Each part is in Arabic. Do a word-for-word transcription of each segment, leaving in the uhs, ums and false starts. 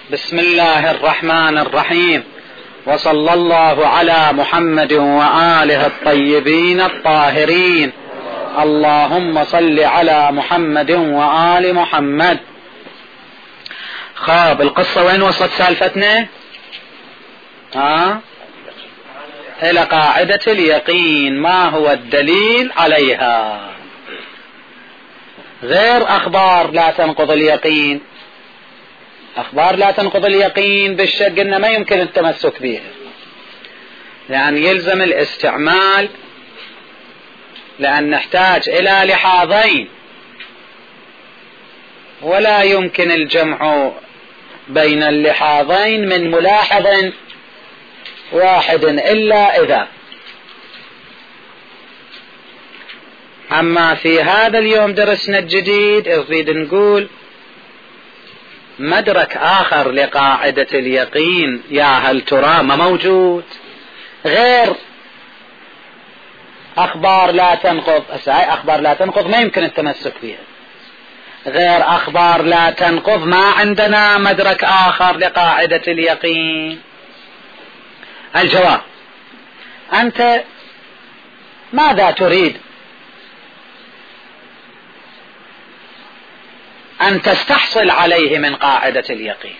بسم الله الرحمن الرحيم، وصلى الله على محمد وآله الطيبين الطاهرين. اللهم صل على محمد وآل محمد. خاب القصة وين وصلت سالفتنا؟ ها؟ إلى قاعدة اليقين، ما هو الدليل عليها؟ غير أخبار لا تنقض اليقين، أخبار لا تنقض اليقين بالشك إن ما يمكن التمسك بها، يعني يلزم الاستعمال، لأن نحتاج إلى لحاظين، ولا يمكن الجمع بين اللحاظين من ملاحظ واحد إلا إذا. أما في هذا اليوم درسنا الجديد نريد نقول مدرك آخر لقاعدة اليقين، يا هل ترى ما موجود غير أخبار لا تنقض. أخبار لا تنقض ما يمكن التمسك بها، غير أخبار لا تنقض ما عندنا مدرك آخر لقاعدة اليقين. الجواب: أنت ماذا تريد أن تستحصل عليه من قاعدة اليقين؟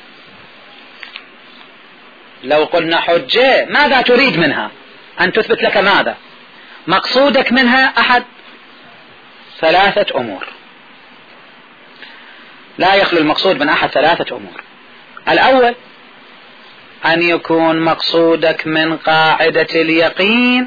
لو قلنا حجة، ماذا تريد منها؟ أن تثبت لك ماذا؟ مقصودك منها أحد ثلاثة أمور، لا يخلو المقصود من أحد ثلاثة أمور. الأول أن يكون مقصودك من قاعدة اليقين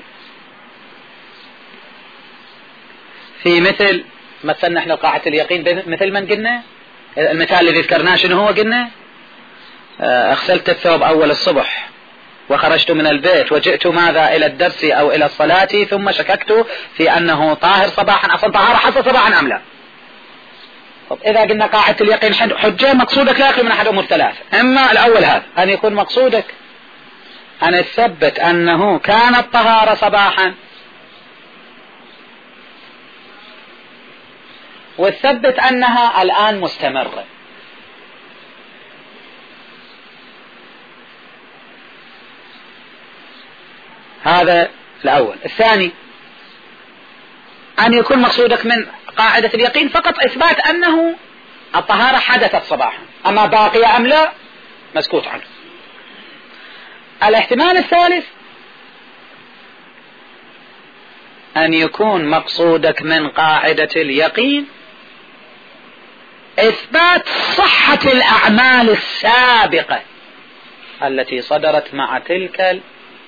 في مثل مثلنا احنا قاعدة اليقين مثل من قلنا المثال الذي ذكرناه شنو هو؟ قلنا اغسلت الثوب أول الصبح وخرجت من البيت وجئت ماذا إلى الدرس أو إلى الصلاة، ثم شككت في أنه طاهر صباحا، أصلا طهارة حصل صباحا أم لا؟ طب إذا قلنا قاعدة اليقين حجة، مقصودك لا يخلو من أحد أمور ثلاثة. إما الأول هذا أن يكون مقصودك أن تثبت أنه كانت طهارة صباحا، وتثبت أنها الآن مستمرة. هذا الأول. الثاني أن يكون مقصودك من قاعدة اليقين فقط إثبات أنه الطهارة حدثت صباحا، أما باقية أم لا مسكوت عنه. الاحتمال الثالث أن يكون مقصودك من قاعدة اليقين إثبات صحة الأعمال السابقة التي صدرت مع تلك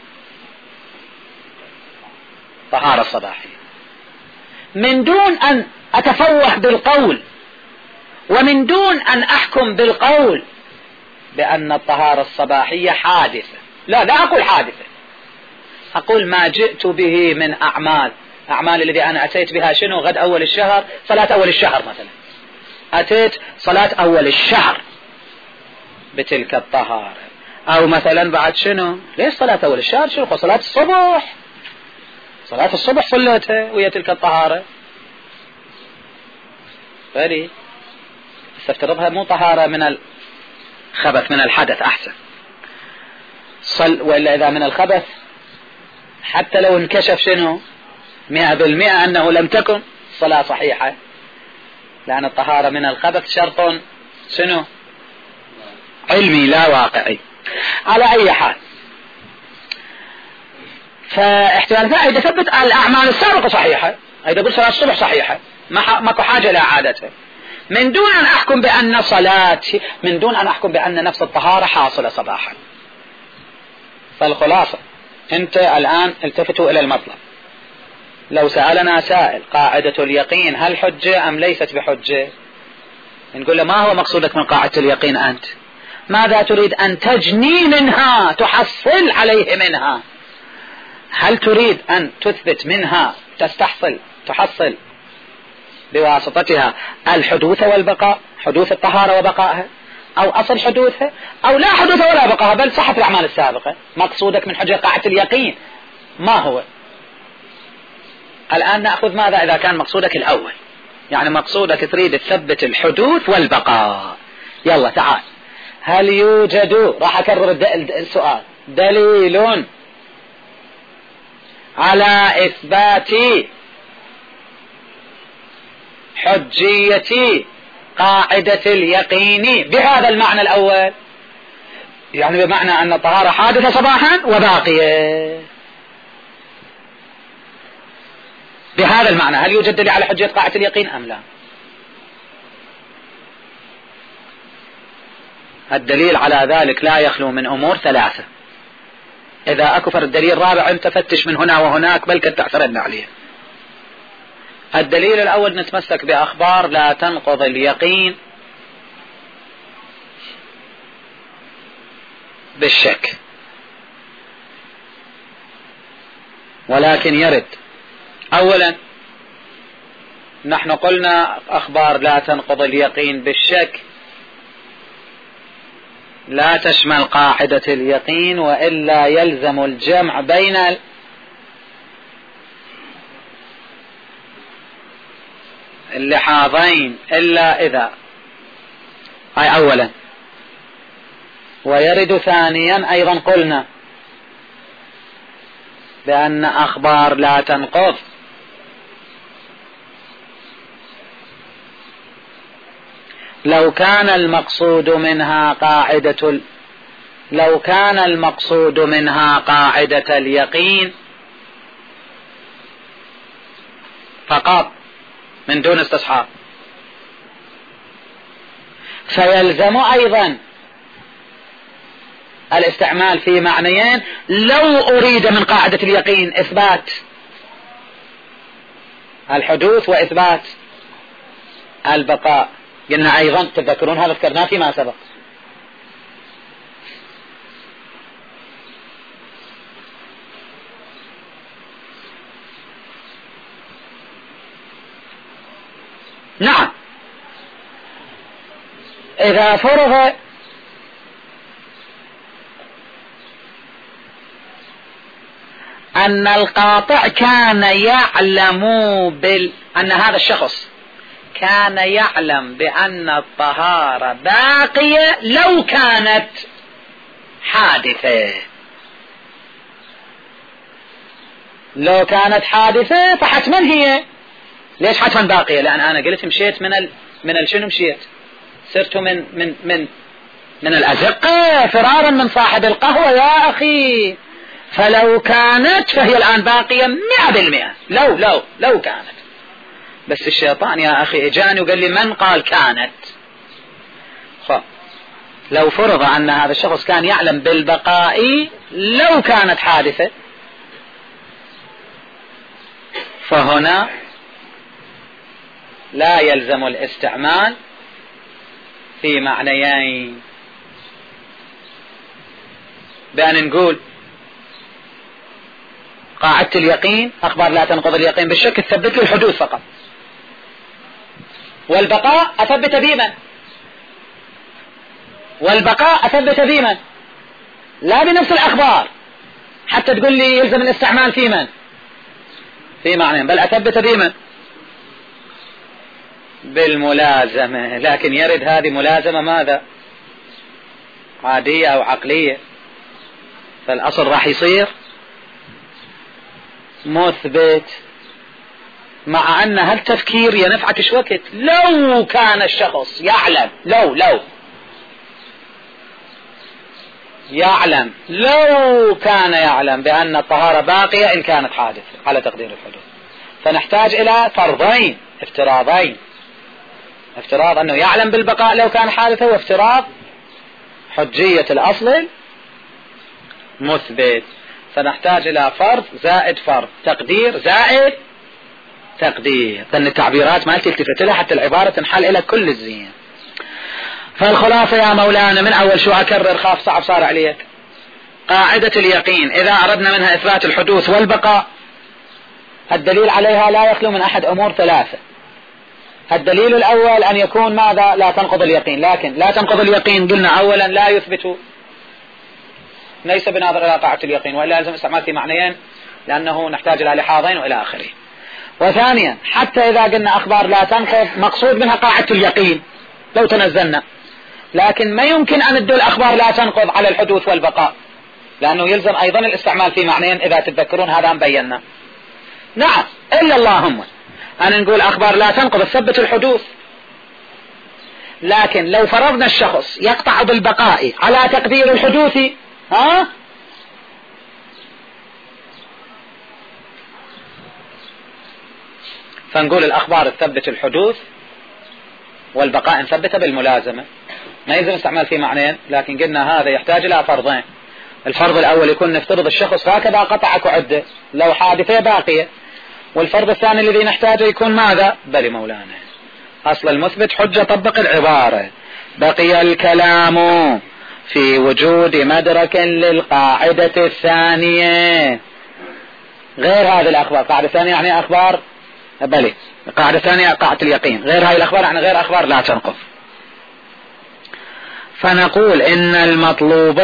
الطهارة الصباحية، من دون أن أتفوه بالقول ومن دون أن أحكم بالقول بأن الطهارة الصباحية حادثة. لا لا أقول حادثة، أقول ما جئت به من أعمال أعمال الذي أنا أتيت بها شنو؟ غد أول الشهر، صلاة أول الشهر مثلا، أتيت صلاة أول الشهر بتلك الطهارة، أو مثلا بعد شنو؟ ليش صلاة أول الشهر؟ شنو صلاة الصبح، صلاة الصبح صليتها وهي تلك الطهارة، فري استفترضها مو طهارة من الخبث من الحدث أحسن صل، وإلا إذا من الخبث حتى لو انكشف شنو مئة بالمئة أنه لم تكن صلاة صحيحة، لأن الطهارة من الخبث شرط شنو علمي لا واقعي. على أي حال، فاحتمال ذا إذا ثبت الأعمال السابقة صحيحة، إذا قلت صلاة الصبح صحيحة ما ماكو حاجة لإعادتها، من دون أن أحكم بأن صلاة من دون أن أحكم بأن نفس الطهارة حاصلة صباحا. فالخلاصة أنت الآن التفتوا إلى المطلب. لو سألنا سائل قاعدة اليقين هل حجة أم ليست بحجة، نقول له ما هو مقصودك من قاعدة اليقين؟ أنت ماذا تريد أن تجني منها تحصل عليه منها؟ هل تريد أن تثبت منها تستحصل تحصل بواسطتها الحدوث والبقاء، حدوث الطهارة وبقائها، أو أصل حدوثها، أو لا حدوث ولا بقاء بل صحة الأعمال السابقة؟ مقصودك من حجة قاعدة اليقين ما هو؟ الآن نأخذ ماذا إذا كان مقصودك الأول، يعني مقصودك تريد تثبت الحدوث والبقاء. يلا تعال، هل يوجد، راح أكرر السؤال، دليل على إثبات حجية قاعدة اليقين بهذا المعنى الأول، يعني بمعنى أن الطهارة حادثة صباحا وباقية، بهذا المعنى هل يوجد دليل على حجية قاعدة اليقين أم لا؟ الدليل على ذلك لا يخلو من أمور ثلاثة، إذا أكفر الدليل الرابع أنت فتش من هنا وهناك بل قد تعترضن عليه. الدليل الأول نتمسك بأخبار لا تنقض اليقين بالشك، ولكن يرد أولا نحن قلنا أخبار لا تنقض اليقين بالشك لا تشمل قاعدة اليقين، وإلا يلزم الجمع بين اللحاظين إلا إذا، أي أولا. ويرد ثانيا أيضا قلنا بأن أخبار لا تنقض لو كان المقصود منها قاعدة ال... لو كان المقصود منها قاعدة اليقين فقط من دون استصحاب، فيلزم أيضا الاستعمال في معنيين لو أريد من قاعدة اليقين إثبات الحدوث وإثبات البقاء. قلنا أيضا تذكرون هذا ذكرناه فيما سبق. نعم، إذا فرض أن القاطع كان يعلم بال... أن هذا الشخص كان يعلم بأن الطهارة باقية لو كانت حادثة، لو كانت حادثة فحتما هي، ليش حتما باقية؟ لأن أنا قلت مشيت من ال... من الشنو مشيت صرت من من من من الأزقة فرارا من صاحب القهوة يا أخي، فلو كانت فهي الآن باقية مئة بالمئة، لو لو لو كانت. بس الشيطان يا أخي إجاني وقال لي من قال كانت؟ خب لو فرض أن هذا الشخص كان يعلم بالبقاء لو كانت حادثة، فهنا لا يلزم الاستعمال في معنيين، بأن نقول قاعدة اليقين أخبار لا تنقض اليقين بالشك تثبت له الحدوث فقط، والبقاء أثبت بمن؟ والبقاء أثبت بمن؟ لا بنفس الأخبار حتى تقول لي يلزم الاستعمال في من؟ في معنى، بل أثبت بمن؟ بالملازمة. لكن يرد هذه ملازمة ماذا؟ عادية أو عقلية، فالأصل راح يصير مثبت، مع أن هالتفكير ينفعك شو وقت لو كان الشخص يعلم، لو لو يعلم لو كان يعلم بأن الطهارة باقية إن كانت حادثة على تقدير الحدوث، فنحتاج إلى فرضين افتراضين، افتراض أنه يعلم بالبقاء لو كان حادثة، وافتراض حجية الأصل مثبت. فنحتاج إلى فرض زائد فرض، تقدير زائد تقدير، لأن التعبيرات ما تلتفت لها حتى العبارة تنحل إلى كل الزين. فالخلاصة يا مولانا من أول شو أكرر خاف صعب صار عليك، قاعدة اليقين إذا أردنا منها إثبات الحدوث والبقاء الدليل عليها لا يخلو من أحد أمور ثلاثة. الدليل الأول أن يكون ماذا؟ لا تنقض اليقين، لكن لا تنقض اليقين قلنا أولا لا يثبت، ليس بناظر إلى قاعدة اليقين، وإلا لازم استعمال في معنيين لأنه نحتاج إلى لحاظين وإلى آخره. وثانيا حتى إذا قلنا أخبار لا تنقض مقصود منها قاعدة اليقين لو تنزلنا، لكن ما يمكن أن ندل الأخبار لا تنقض على الحدوث والبقاء، لأنه يلزم أيضا الاستعمال في معنيين إذا تتذكرون هذا بينا. نعم، إلا اللهم أن نقول أخبار لا تنقض تثبت الحدوث، لكن لو فرضنا الشخص يقطع بالبقاء على تقدير الحدوث، ها فنقول الأخبار تثبت الحدوث والبقاء نثبته بالملازمة. ما يلزم استعمال في معنيين، لكن قلنا هذا يحتاج إلى فرضين. الفرض الأول يكون نفترض الشخص هكذا قطعك وعده لو حادثة باقية، والفرض الثاني الذي نحتاجه يكون ماذا؟ بل مولانا أصل المثبت حجة طبق العبارة. بقي الكلام في وجود مدرك للقاعدة الثانية غير هذه الأخبار. قاعدة ثانية يعني أخبار بلي، قاعدة ثانية قاعدة اليقين، غير هذه الأخبار يعني غير أخبار لا تنقض. فنقول إن المطلوب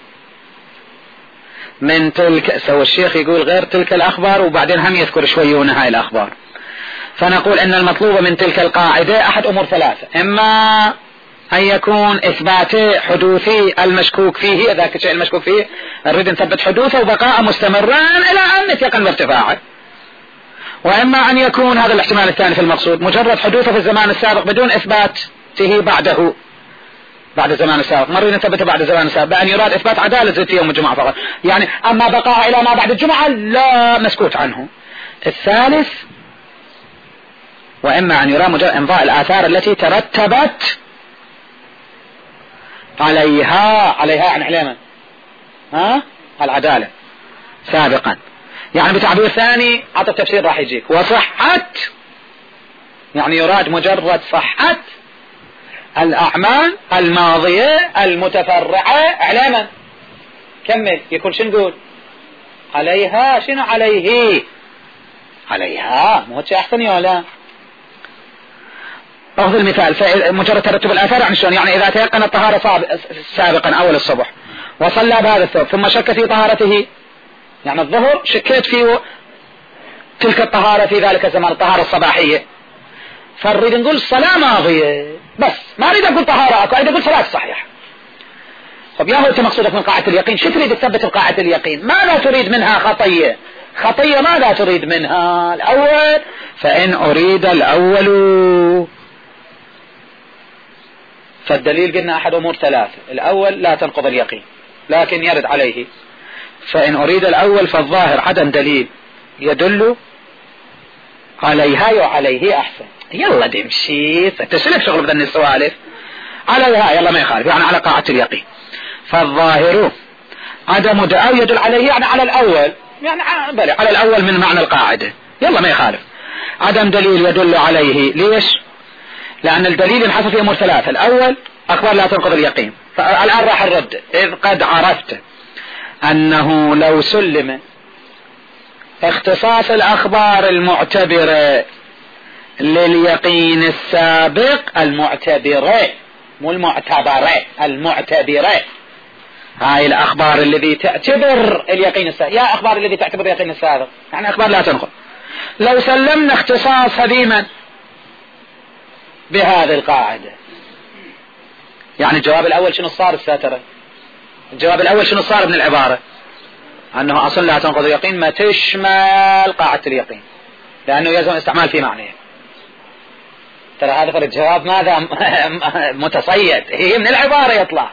من تلك، سوى الشيخ يقول غير تلك الأخبار وبعدين هم يذكر شويون هاي الأخبار. فنقول إن المطلوب من تلك القاعدة أحد أمور ثلاثة: إما أن يكون إثبات حدوث المشكوك فيه، ذاك الشيء المشكوك فيه نريد نثبت حدوثه وبقاء مستمرا إلى أن نتيقن بارتفاعه، وإما أن يكون هذا الاحتمال الثاني في المقصود مجرد حدوثه في الزمان السابق بدون إثباته بعده بعد الزمان السابق. مرة نثبته بعد الزمان السابق بأن يراد إثبات عدالة زيت يوم الجمعة فقط، يعني أما بقاء إلى ما بعد الجمعة لا مسكوت عنه. الثالث وإما أن يراد مجرد إمضاء الآثار التي ترتبت عليها عليها عن علما ها العدالة سابقا. يعني بتعبير ثاني عطى التفسير راح يجيك وصحت، يعني يراد مجرد صحة الأعمال الماضية المتفرعة علما. كمل يكون شنو نقول عليها؟ شنو عليه؟ عليها مو شيء أحسن يا لا؟ أخذ المثال مجرد ترتب الآثار عن شلون، يعني إذا تيقن الطهارة سابقا أول الصبح وصلى بهذا الثوب ثم شك في طهارته، يعني الظهر شكيت في تلك الطهارة في ذلك الزمان الطهارة الصباحية، فنريد نقول الصلاة ماضية بس ما أريد أقول طهارة أكو، أريد أقول صلاة صحيحة. طب يا هو أنت مقصودك من قاعدة اليقين شو تريد تثبت القاعدة اليقين؟ ماذا تريد منها خطية؟ خطية ماذا تريد منها؟ الأول فإن أريد الأول، فالدليل قلنا أحد أمور ثلاثة: الأول لا تنقض اليقين لكن يرد عليه، فإن أريد الأول فالظاهر عدم دليل يدل عليها وعليه أحسن. يلا دمشي تسلك شغل بدن السوالف عليها يلا ما يخالف، يعني على قاعدة اليقين. فالظاهر عدم دعاء يدل عليه يعني على الأول، يعني بلى على الأول من معنى القاعدة يلا ما يخالف. عدم دليل يدل عليه، ليش؟ لأن الدليل انحصر في أمور ثلاثة: الأول أخبار لا تنقض اليقين، فالآن راح الرد: إذ قد عرفت أنه لو سلم اختصاص الأخبار المعتبرة لليقين السابق، المعتبرة مو المعتبرة، المعتبرة هاي الأخبار الذي تعتبر اليقين السابق، يا أخبار الذي تعتبر اليقين السابق يعني أخبار لا تنقض، لو سلمنا اختصاص هذيما بهذه القاعدة، يعني الجواب الأول شنو صار الساترة؟ الجواب الأول شنو صار من العبارة؟ أنه أصلا لا تنقض اليقين ما تشمل قاعدة اليقين، لأنه يلزم استعمال في معنى. ترى هذا فرق الجواب ماذا متصيد، هي من العبارة يطلع.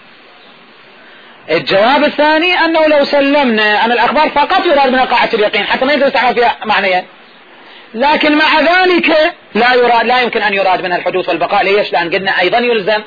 الجواب الثاني أنه لو سلمنا أن الأخبار فقط يراد منها قاعدة اليقين حتى ما يلزم استعمال فيها معنيين، لكن مع ذلك لا يراد لا يمكن أن يراد منها الحدوث والبقاء. ليش؟ لأن قلنا أيضا يلزم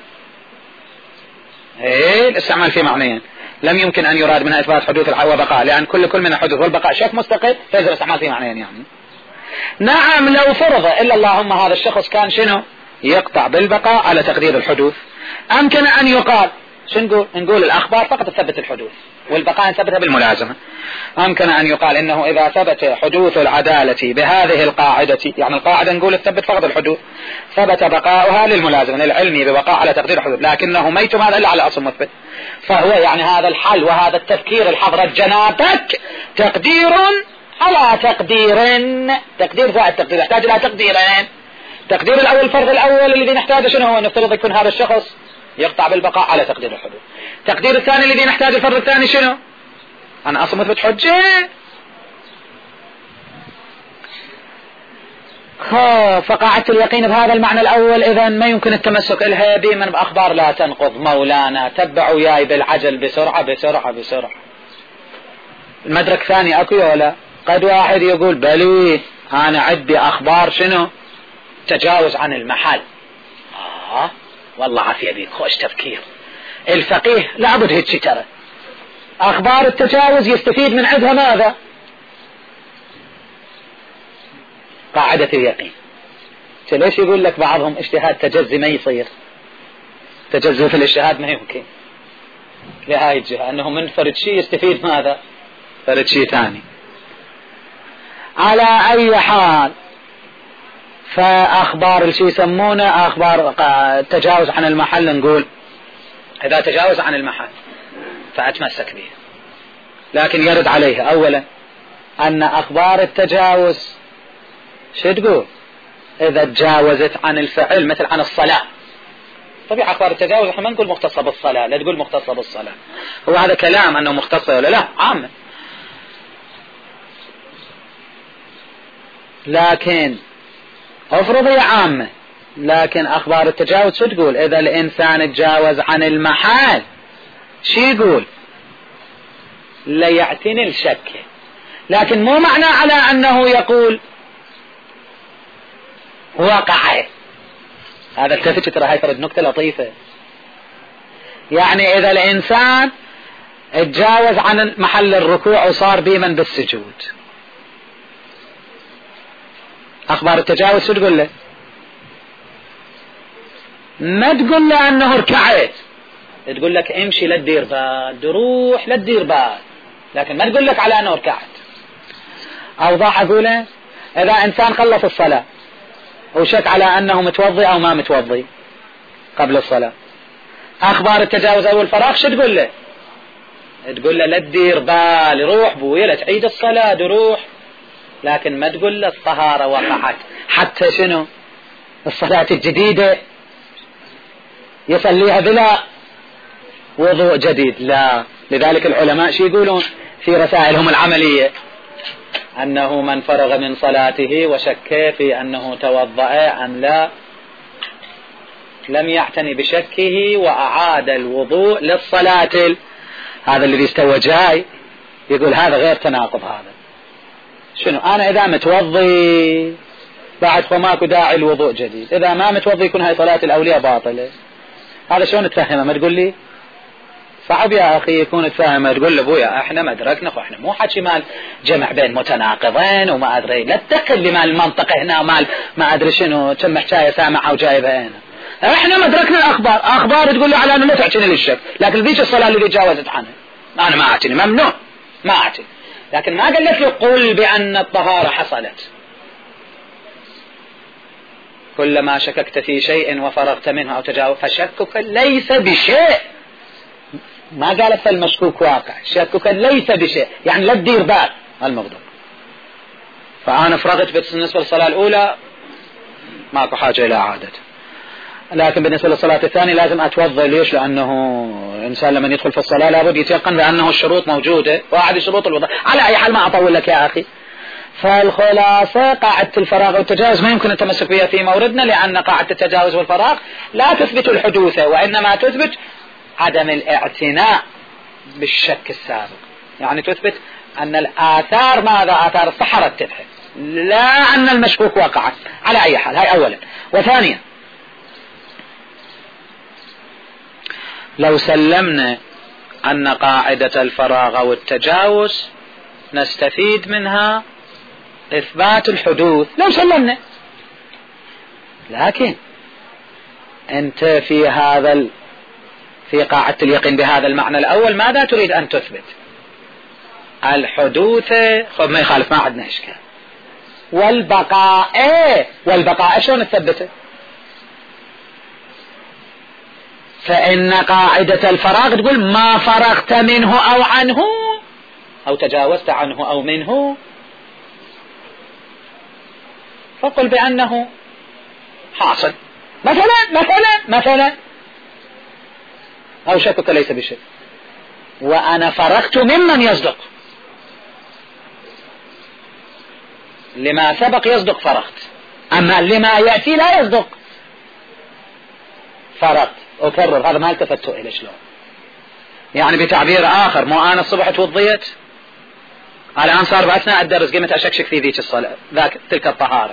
إيه الاستعمال في معنيين، لم يمكن أن يراد منها إثبات حدوث وبقاء، لأن كل كل من الحدوث والبقاء شيء مستقل فيلزم الاستعمال في معنيين. يعني نعم لو فرض إلا اللهم هذا الشخص كان شنو يقطع بالبقاء على تقدير الحدوث، أمكن أن يقال شو نقول؟ نقول الأخبار فقط تثبت الحدوث والبقاء نثبتها بالملازمة. أمكن أن يقال إنه إذا ثبت حدوث العدالة بهذه القاعدة، يعني القاعدة نقول تثبت فقط الحدوث، ثبت بقاؤها للملازمة للعلم ببقاء على تقدير الحدوث، لكنه ميت هذا إلا على أصل مثبت، فهو يعني هذا الحل وهذا التفكير الحضرة جنابك تقدير على تقدير، تقدير زائد تقدير يحتاج إلى تقديرين. تقدير الأول الفرض الأول الذي نحتاجه شنو هو؟ نفترض يكون هذا الشخص يقطع بالبقاء على تقدير الحدوث. تقدير الثاني الذي نحتاج الفرض الثاني شنو؟ أنا أصلا مثبت حجة. فقاعدة اليقين بهذا المعنى الأول إذن ما يمكن التمسك لها ديما بأخبار لا تنقض مولانا تبعوا ياي بالعجل بسرعة بسرعة بسرعة. المدرك ثاني أكو ولا؟ قد واحد يقول بلي أنا عندي أخبار شنو؟ تجاوز عن المحل. آه والله عافية بيك، خوش تفكير. الفقيه لابد هيك ترى أخبار التجاوز يستفيد من عندها ماذا؟ قاعدة اليقين. ليش يقول لك بعضهم اجتهاد تجزي ما يصير؟ تجزي في الاجتهاد ما يمكن لهاي الجهة، أنه من فرد شيء يستفيد ماذا؟ فرد شيء ثاني. على أي حال فأخبار الشيء يسمونه أخبار تجاوز عن المحل، نقول إذا تجاوز عن المحل فأتمسك به، لكن يرد عليها أولا أن أخبار التجاوز شو تقول؟ إذا تجاوزت عن الفعل مثل عن الصلاة، طبيعي أخبار التجاوز احنا ما نقول مختصة بالصلاة، لا تقول مختصة بالصلاة، هو هذا كلام أنه مختصة ولا لا؟ عامة. لكن افرض هي عامة، لكن أخبار التجاوز شو تقول؟ إذا الإنسان تجاوز عن المحال شو يقول؟ لا يعتني الشك، لكن مو معنى على أنه يقول وقع. هذا التفت ترى هاي فرد نكتة لطيفة. يعني إذا الإنسان تجاوز عن محل الركوع وصار بيما بالسجود، أخبار التجاوز شو تقول له؟ ما تقول له أنه ركعت، تقول لك امشي لا تدير بال، روح لا تدير بال، لكن ما تقول لك على أنه ركعت. أوضح أقوله؟ إذا إنسان خلص الصلاة وشك على أنه متوضي أو ما متوضي قبل الصلاة، أخبار التجاوز أو الفراغ شو تقول له؟ تقول له لا تدير بال، روح بويا لا تعيد الصلاة روح، لكن ما تقول له الطهارة وقعت. حتى شنو الصلاة الجديدة يصليها بلا وضوء جديد، لا. لذلك العلماء شو يقولون في رسائلهم العملية؟ أنه من فرغ من صلاته وشك في أنه توضأ أم لا لم يعتني بشكه وأعاد الوضوء للصلاة. هذا الذي استوى جاي يقول هذا غير تناقض. هذا شنو؟ أنا إذا متوضي بعد فماكو داعي الوضوء جديد، إذا ما متوضي يكون هاي صلاة الأولياء باطلة. هذا شلون تفهمه؟ ما تقول لي صعب يا أخي يكون تفهمه. تقول له بويا احنا ما أدركنا، احنا مو حكي مال جمع بين متناقضين وما أدري، لا تدخل لي مال المنطق هنا ومال ما أدري شنو كم حكاية سامعة وجايبها هنا. احنا ما أدركنا الأخبار، أخبار تقول له على أنه لا تعتني للشك، لكن ذيك الصلاة اللي تجاوزت عنها أنا ما أعتني، ممنوع ما أعتني، لكن ما قلت له قل بأن الطهارة حصلت. كلما شككت في شيء وفرغت منه أو تجاوز فشكك ليس بشيء، ما قالت فالمشكوك واقع، شكك ليس بشيء، يعني لا تدير بال الموضوع. فأنا فرغت بالنسبة للصلاة الأولى ماكو حاجة إلى إعادته، لكن بالنسبة للصلاة الثانية لازم أتوضأ. ليش؟ لأنه الإنسان لما يدخل في الصلاة لابد يتيقن بأنه الشروط موجودة، واحد شروط الوضوء. على أي حال ما أطول لك يا أخي، فالخلاصة قاعدة الفراغ والتجاوز ما يمكن التمسك بها في موردنا، لأن قاعدة التجاوز والفراغ لا تثبت الحدوث، وإنما تثبت عدم الاعتناء بالشك السابق. يعني تثبت أن الآثار ماذا؟ آثار الصحة رتبها، لا أن المشكوك وقع. على أي حال هاي أولا. وثانيا لو سلمنا أن قاعدة الفراغ والتجاوز نستفيد منها إثبات الحدوث، لو سلمنا، لكن أنت في هذا ال... في قاعدة اليقين بهذا المعنى الأول ماذا تريد أن تثبت؟ الحدوث. خب ما يخالف، ما عندنا إشكال. والبقاء، إيه والبقاء شلون تثبته؟ فإن قاعدة الفراغ تقول ما فرغت منه أو عنه أو تجاوزت عنه أو منه فقل بأنه حاصل. مثلا مثلا مثلا أو شكك ليس بشيء، وأنا فرغت ممن يصدق، لما سبق يصدق فرغت، أما لما يأتي لا يصدق فرغت. أكرر هذا ما التفت إليه شلون، يعني بتعبير آخر، مو أنا الصبح توضيت الآن صار بأثناء الدرس قمت أشكشك في ذيك الصلاة ذاك تلك الطهارة،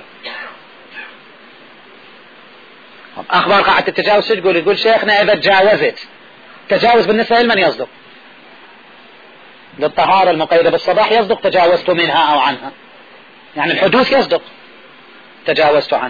أخبار قاعدة التجاوز تقول يقول شيخنا إذا تجاوزت، تجاوز بالنسبة لمن يصدق؟ للطهارة المقيدة بالصباح يصدق تجاوزت منها أو عنها، يعني الحدوث يصدق تجاوزت عنه.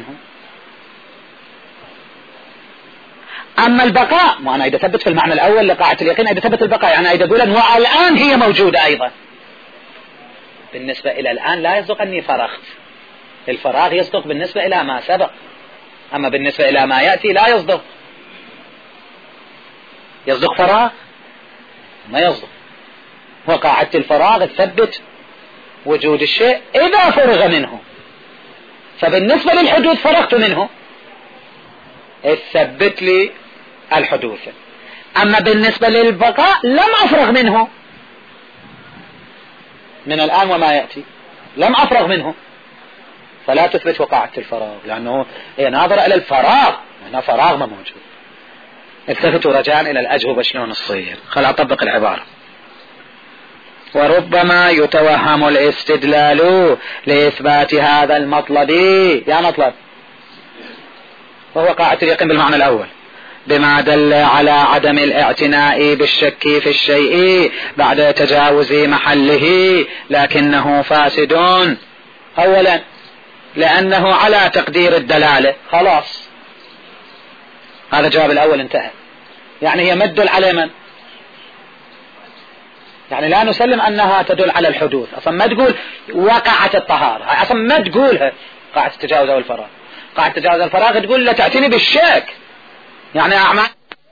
أما البقاء، ما أنا إذا ثبت في المعنى الأول لقاعة اليقين إذا ثبت البقاء، يعني إذا أقول والآن هي موجودة أيضا، بالنسبة إلى الآن لا يصدق أني فرغت، الفراغ يصدق بالنسبة إلى ما سبق، أما بالنسبة إلى ما يأتي لا يصدق. يصدق فراغ؟ ما يصدق. وقاعدة الفراغ تثبت وجود الشيء إذا فرغ منه، فبالنسبة للحدوث فرغت منه تثبت لي الحدوث، أما بالنسبة للبقاء لم أفرغ منه، من الآن وما يأتي لم أفرغ منه، فلا تثبت وقاعة الفراغ، لأنه هي ناظرة إلى الفراغ، هنا فراغ ما موجود. التفتوا رجاء إلى الأجوبة شلون تصير. خل أطبق العبارة. وربما يتوهم الاستدلال لإثبات هذا المطلب، يا مطلب وهو قاعدة اليقين بالمعنى الأول، بما دل على عدم الاعتناء بالشك في الشيء بعد تجاوز محله، لكنه فاسد. أولا لأنه على تقدير الدلالة، خلاص هذا الجواب الأول انتهى. يعني هي ما تدل على من؟ يعني لا نسلم أنها تدل على الحدوث، أصلا ما تقول وقعت الطهارة، أصلا ما تقولها قاعدة التجاوز أو الفراغ. قاعدة التجاوز الفراغ تقول لا تعتني بالشك، يعني أعمال،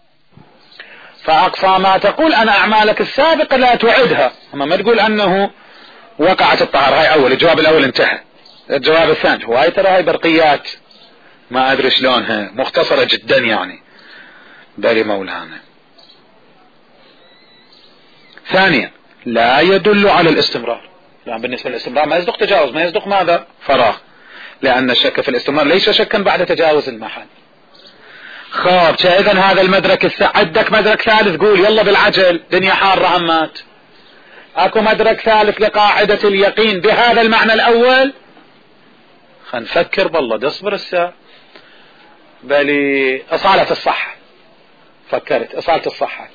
فأقصى ما تقول أن أعمالك السابقة لا تعدها، أما ما تقول أنه وقعت الطهارة. هاي أول، الجواب الأول انتهى. الجواب الثاني، وهاي ترى هاي برقيات ما أدري شلونها، مختصرة جدا يعني، باري مولانا. ثانيا لا يدل على الاستمرار، يعني بالنسبة للاستمرار ما يصدق تجاوز، ما يصدق ماذا؟ فراغ، لأن الشك في الاستمرار ليس شكا بعد تجاوز المحل. خاب إذا هذا المدرك الث... عندك مدرك ثالث، قول يلا بالعجل دنيا حارة همات. اكو مدرك ثالث لقاعدة اليقين بهذا المعنى الأول؟ خل نفكر بالله، تصبر الساعة. بل أصالة الصحة، فكرت أصالة الصحة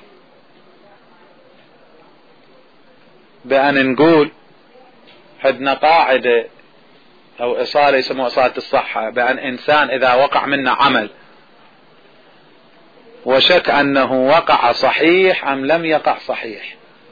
بأن نقول عندنا قاعدة أو إصالة يسموها إصالة الصحة، بأن إنسان إذا وقع منا عمل وشك أنه وقع صحيح أم لم يقع صحيح،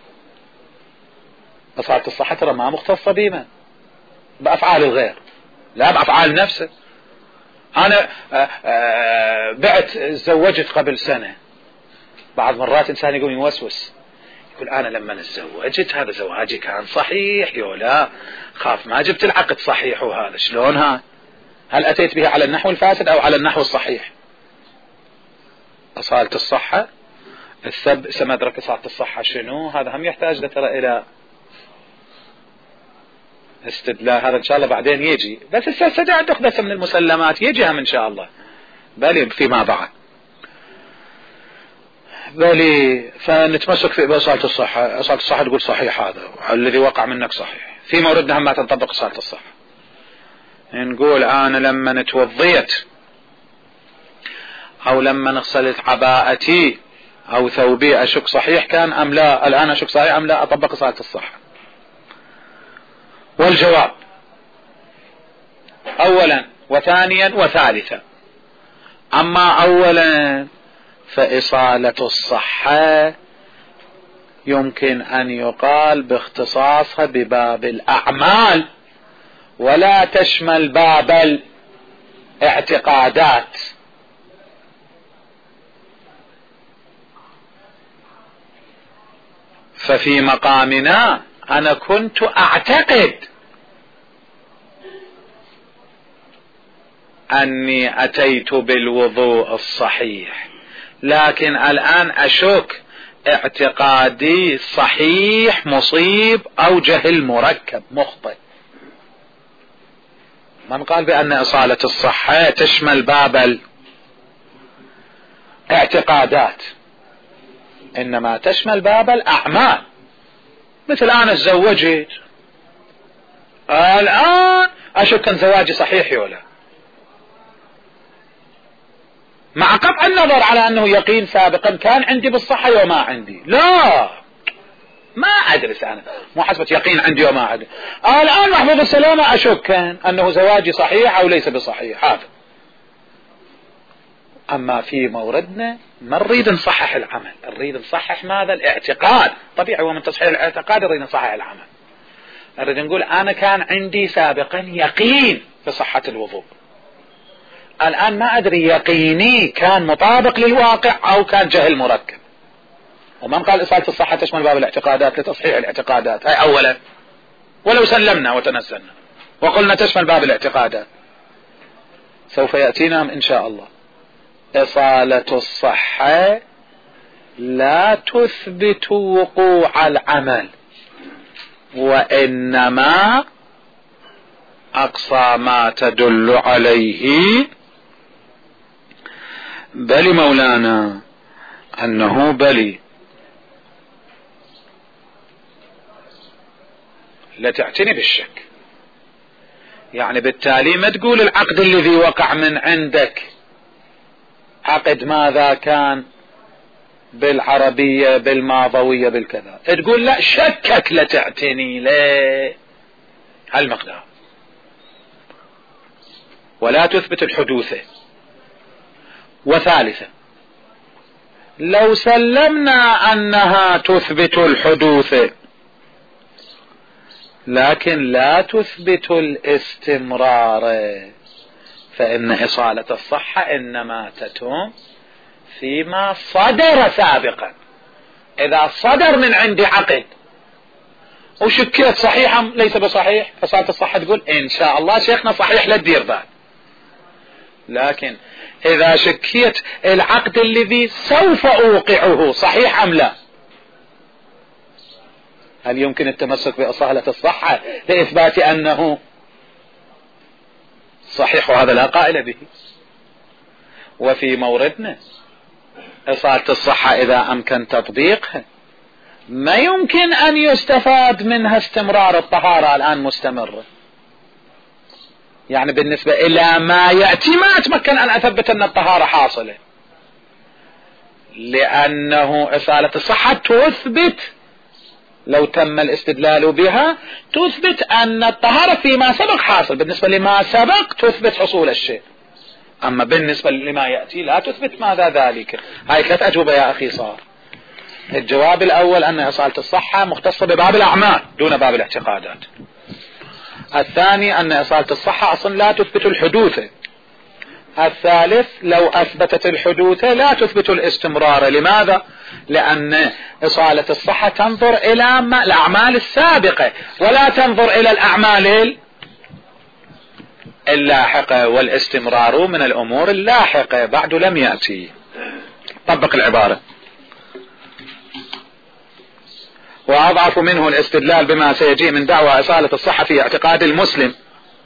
إصالة الصحة ترى ما مختصة بما بأفعال الغير، لا بأفعال نفسه. أنا بعت زوجت قبل سنة، بعض مرات إنسان يقوم يوسوس يقول أنا لما تزوجت هذا زواجي كان صحيح، يولا خاف ما جبت العقد صحيح، وهذا شلون ها؟ هل أتيت به على النحو الفاسد أو على النحو الصحيح؟ أصالة الصحة السب سمدرك أصالة الصحة شنو؟ هذا هم يحتاج ترى إلى استدلال، هذا إن شاء الله بعدين يجي، بس السجاعة تقدس من المسلمات يجيها إن شاء الله، بل فيما بعد. بل فنتمسك في بأصالة الصحة. أصالة الصحة تقول صحيح، هذا الذي وقع منك صحيح، في موردنا هم ما تنطبق أصالة الصحة. نقول أنا لما نتوضيت أو لما نغسلت عباءتي أو ثوبي أشك صحيح كان أم لا، الآن أشك صحيح أم لا، أطبق أصالة الصحة. والجواب أولا وثانيا وثالثا. أما أولا فإصالة الصحة يمكن أن يقال باختصاصها بباب الأعمال، ولا تشمل باب الاعتقادات. ففي مقامنا أنا كنت أعتقد أني أتيت بالوضوء الصحيح، لكن الآن أشك اعتقادي صحيح مصيب أو جهل مركب مخطئ. من قال بأن إصالة الصحة تشمل باب الاعتقادات، إنما تشمل باب الأعمال. مثل أنا تزوجت الآن أشك أن زواجي صحيح ولا، مع قطع النظر على أنه يقين سابقا كان عندي بالصحة وما عندي، لا ما أدرس أنا، مو حسبة يقين عندي وما عندي. الآن محفوظ السلامة أشك أنه زواجي صحيح أو ليس بصحيح هذا. أما في موردنا ما نريد نصحح العمل، نريد نصحح ماذا؟ الاعتقاد. طبيعي ومن تصحيح الاعتقاد نريد نصحح العمل. نريد نقول أنا كان عندي سابقا يقين بصحة الوضوء، الآن ما أدري يقيني كان مطابق للواقع أو كان جهل مركب. ومن قال إصالة الصحة تشمل باب الاعتقادات لتصحيح الاعتقادات؟ هاي أولا، ولو سلمنا وتنسلنا وقلنا تشمل باب الاعتقادات سوف يأتينا إن شاء الله. إصالة الصحة لا تثبت وقوع العمل، وإنما أقصى ما تدل عليه بل مولانا أنه بلي، لا تعتني بالشك. يعني بالتالي ما تقول العقد الذي وقع من عندك عقد ماذا كان بالعربية بالماضوية بالكذا، تقول لا شكك لا تعتني ليه هالمقدار، ولا تثبت الحدوثة. وثالثا لو سلمنا أنها تثبت الحدوثة لكن لا تثبت الاستمرار، فإن إصالة الصحة إنما تتم فيما صدر سابقا. إذا صدر من عندي عقد وشكيت صحيحا ليس بصحيح، فإصالة الصحة تقول إن شاء الله شيخنا صحيح لا تدير بال. لكن إذا شكيت العقد الذي سوف أوقعه صحيح أم لا، هل يمكن التمسك بإصالة الصحة لإثبات أنه صحيح؟ وهذا لا قائل به. وفي موردنا إصالة الصحة إذا أمكن تطبيقها ما يمكن أن يستفاد منها استمرار الطهارة الآن مستمرة. يعني بالنسبة إلى ما يأتي ما أتمكن أن أثبت أن الطهارة حاصلة، لأنه إصالة الصحة تثبت لو تم الاستدلال بها تثبت أن الطهارة فيما سبق حاصل. بالنسبة لما سبق تثبت حصول الشيء، أما بالنسبة لما يأتي لا تثبت ماذا ذلك. هاي ثلاث أجوبة يا أخي صار. الجواب الأول أن إصالة الصحة مختصة بباب الأعمال دون باب الاعتقادات. الثاني أن إصالة الصحة أصلا لا تثبت الحدوث. الثالث لو أثبتت الحدوث لا تثبت الاستمرار. لماذا؟ لأن إصالة الصحة تنظر إلى الأعمال السابقة ولا تنظر إلى الأعمال اللاحقة، والاستمرار من الأمور اللاحقة بعد لم يأتي. طبق العبارة. وأضعف منه الاستدلال بما سيجي من دعوى إصالة الصحة في اعتقاد المسلم.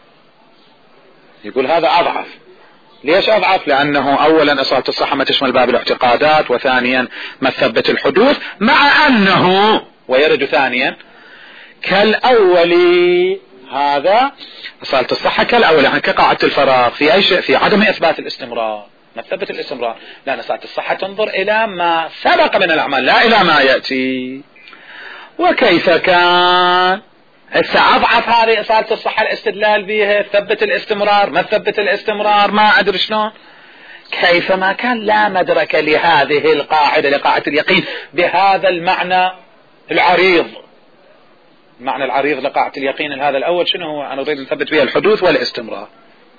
يقول هذا أضعف. ليش أضعف؟ لأنه أولا إصالة الصحة ما تشمل باب الاعتقادات، وثانيا ما تثبت الحدوث، مع أنه ويرد ثانيا كالأول. هذا إصالة الصحة كالأول يعني كقاعدة الفراغ في أي شيء، في عدم إثبات الاستمرار، ما تثبت الاستمرار، لأن إصالة الصحة تنظر إلى ما سبق من الأعمال لا إلى ما يأتي. وكيف كان هسه أضعف هذه إصالة الصحة الاستدلال بها، تثبت الاستمرار ما تثبت الاستمرار ما أدري شلون. كيفما كان لا مدرك لهذه القاعدة لقاعدة اليقين بهذا المعنى العريض. المعنى العريض لقاعدة اليقين هذا الأول شنو هو؟ أنا أريد نثبت بها الحدوث والاستمرار.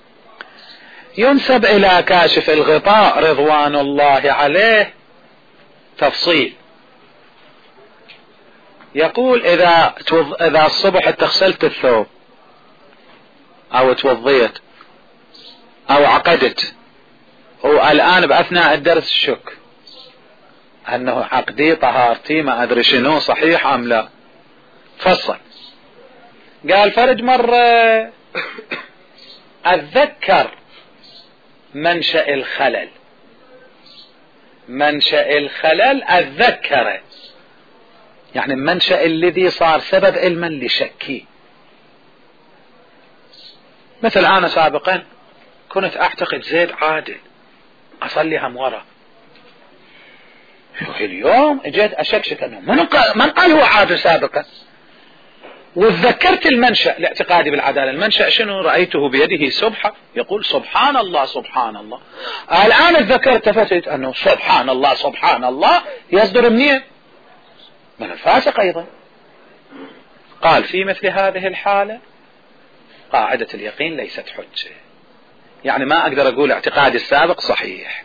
ينسب إلى كاشف الغطاء رضوان الله عليه تفصيل، يقول إذا توض... إذا الصبح تغسلت الثوب أو توضيت أو عقدت والآن بأثناء الدرس شك أنه عقدي طهارتي ما أدري شنو صحيح أم لا. فصل قال فرج مرة أتذكر منشأ الخلل، منشأ الخلل أتذكره، يعني المنشأ الذي صار سبب علما لشكي. مثل أنا سابقا كنت أعتقد زيد عادل، أصلي هم ورا، اليوم اجيت أشكشك أنه من قال هو عادل سابقا، وتذكرت المنشأ الاعتقادي بالعدالة. المنشأ شنو؟ رأيته بيده سبحة يقول سبحان الله سبحان الله. الآن تذكرت فتت أنه سبحان الله سبحان الله يصدر منين؟ من الفاسق أيضا. قال في مثل هذه الحالة قاعدة اليقين ليست حجة، يعني ما أقدر أقول اعتقادي السابق صحيح.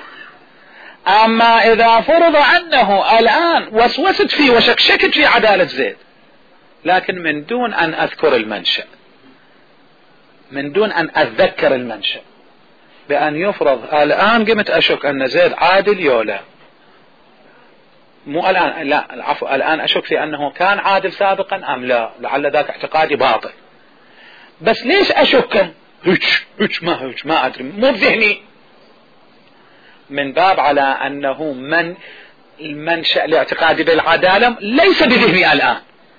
أما إذا فرض عنه الآن وسوست فيه وشكشكت في عدالة زيد، لكن من دون أن أذكر المنشأ، من دون أن أتذكر المنشأ، بأن يفرض الآن قمت أشك أن زيد عادل يولا، مو الآن، لا العفو، الآن أشك في أنه كان عادل سابقا أم لا، لعل ذاك اعتقادي باطل. بس ليش أشك؟ هيك هيك ما هيك ما أدري، مو بذهني، من باب على أنه من المنشأ الاعتقادي بالعدالة ليس بذهني الآن.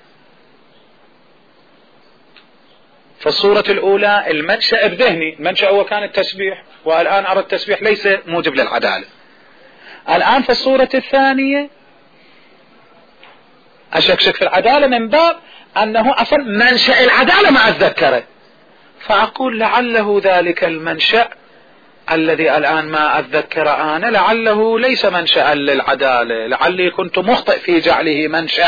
فالصورة الأولى المنشأ بذهني، المنشأ هو كان التسبيح، والآن أرى التسبيح ليس موجب للعدالة. الآن في الصورة الثانية أشكشك في العدالة من باب أنه أصلا منشأ العدالة ما أتذكره، فأقول لعله ذلك المنشأ الذي الآن ما أتذكر أنا لعله ليس منشأ للعدالة، لعلي كنت مخطئ في جعله منشأ،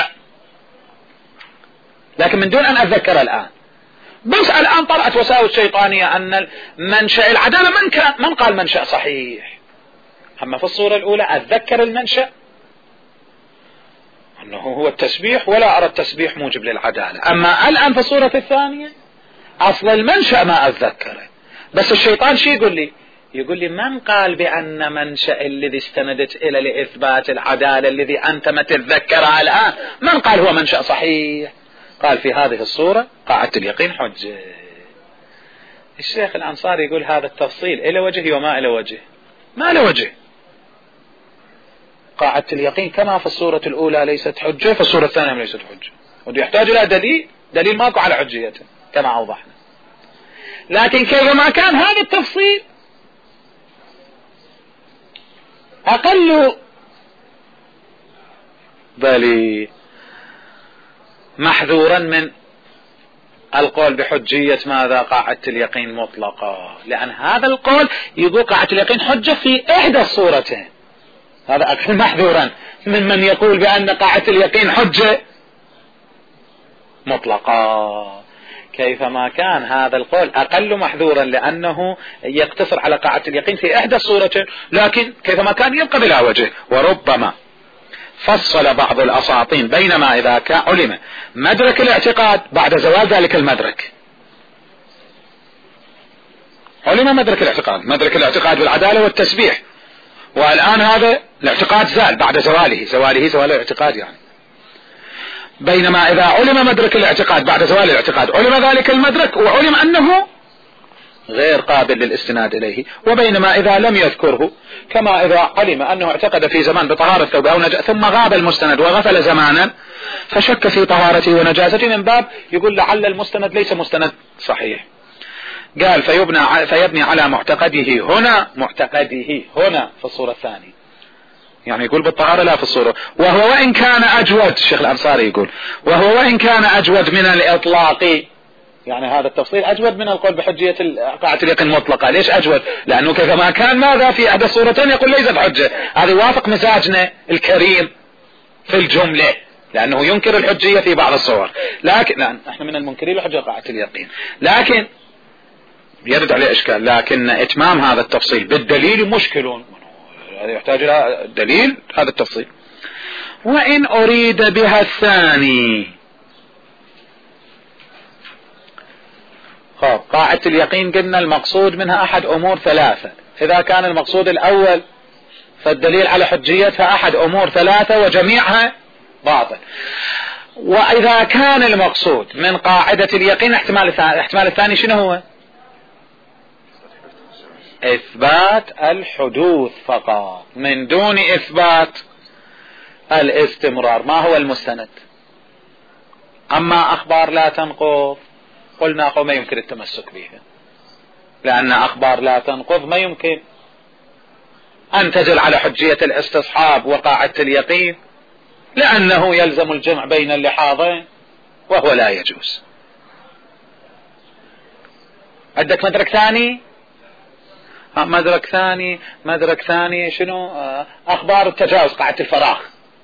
لكن من دون أن أتذكر الآن. بس الآن طلعت وساوس شيطانية أن منشأ العدالة من كان، من قال منشأ صحيح. أما في الصورة الأولى أتذكر المنشأ أنه هو التسبيح، ولا أرى التسبيح موجب للعدالة. أما الآن في الصورة الثانية أصل المنشأ ما أتذكره، بس الشيطان شي يقول لي؟ يقول لي من قال بأن منشأ الذي استندت إلى لإثبات العدالة الذي أنت ما تتذكره الآن، من قال هو منشأ صحيح؟ قال في هذه الصورة قاعدة اليقين حجة. الشيخ الأنصاري يقول هذا التفصيل إلى وجه وما إلى وجه، ما إلى وجه. قاعدة اليقين كما في الصورة الأولى ليست حجة، في الصورة الثانية ليست حجة، وده يحتاج إلى دليل، دليل ماكو على حجيته كما أوضحنا. لكن كيفما كان هذا التفصيل أقل بل محذورا من القول بحجية ماذا؟ قاعدة اليقين مطلقة، لأن هذا القول يقول قاعدة اليقين حجة في إحدى الصورتين، هذا أكثر محذورا من من يقول بأن قاعدة اليقين حجة مطلقة. كيفما كان هذا القول أقل محذورا لأنه يقتصر على قاعدة اليقين في إحدى الصورتين، لكن كيفما كان يبقى بلا وجه. وربما فصل بعض الأساطين بينما إذا كان علم مدرك الاعتقاد بعد زوال ذلك المدرك، علم مدرك الاعتقاد، مدرك الاعتقاد بالعدالة والتسبيح، والآن هذا الاعتقاد زال بعد زواله، زواله زوال الاعتقاد يعني. بينما إذا علم مدرك الاعتقاد بعد زوال الاعتقاد علم ذلك المدرك وعلم أنه غير قابل للاستناد إليه. وبينما إذا لم يذكره، كما إذا علم أنه اعتقد في زمان بطهارة ثوبه أو نجاسة ثم غاب المستند وغفل زمانا فشك في طهارته ونجاسته، من باب يقول لعل المستند ليس مستند صحيح. قال فيبنى فيبني على معتقده هنا، معتقده هنا في الصورة الثانية، يعني يقول بالطهارة لا في الصورة. وهو وإن كان أجود، الشيخ الأنصاري يقول وهو وإن كان أجود من الإطلاق، يعني هذا التفصيل أجود من القول بحجية قاعدة اليقين مطلقة. ليش أجود؟ لأنه كما كان ماذا في أحد الصورتين يقول ليست حجة، هذا يوافق مزاجنا الكريم في الجملة، لأنه ينكر الحجية في بعض الصور، لكن لأن احنا من المنكرين لحجة قاعدة اليقين، لكن يرد عليه إشكال. لكن إتمام هذا التفصيل بالدليل مشكل، يحتاج إلى دليل هذا التفصيل. وإن أريد بها الثاني، خب قاعدة اليقين قلنا المقصود منها أحد أمور ثلاثة. إذا كان المقصود الأول فالدليل على حجيتها أحد أمور ثلاثة وجميعها باطل. وإذا كان المقصود من قاعدة اليقين احتمال الثاني, الاحتمال الثاني شنو هو؟ إثبات الحدوث فقط من دون إثبات الاستمرار. ما هو المستند؟ أما أخبار لا تنقض قلنا ما يمكن التمسك بها، لأن أخبار لا تنقض ما يمكن أن تدل على حجية الاستصحاب وقاعدة اليقين، لأنه يلزم الجمع بين اللحاظين وهو لا يجوز. عندك مدرك ثاني؟ مدرك ثاني مدرك ثاني شنو؟ أخبار التجاوز، قاعدة الفراغ.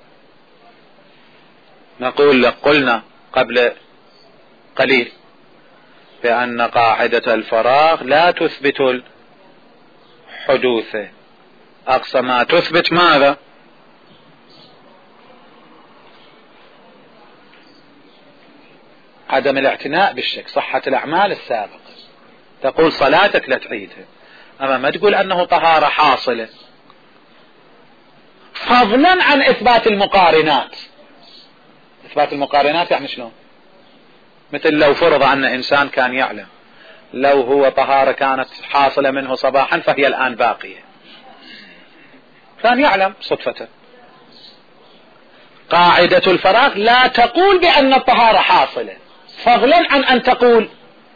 نقول لك قلنا قبل قليل بأن قاعدة الفراغ لا تثبت الحدوث، أقصى ما تثبت ماذا؟ عدم الاعتناء بالشك، صحة الأعمال السابقة. تقول صلاتك لا تعيدها، أما ما تقول أنه طهارة حاصلة، فضلا عن إثبات المقارنات. إثبات المقارنات يعني شلون؟ مثل لو فرض أن إنسان كان يعلم لو هو طهارة كانت حاصلة منه صباحا فهي الآن باقية، كان يعلم صدفة. قاعدة الفراغ لا تقول بأن الطهارة حاصلة، فضلا عن أن تقول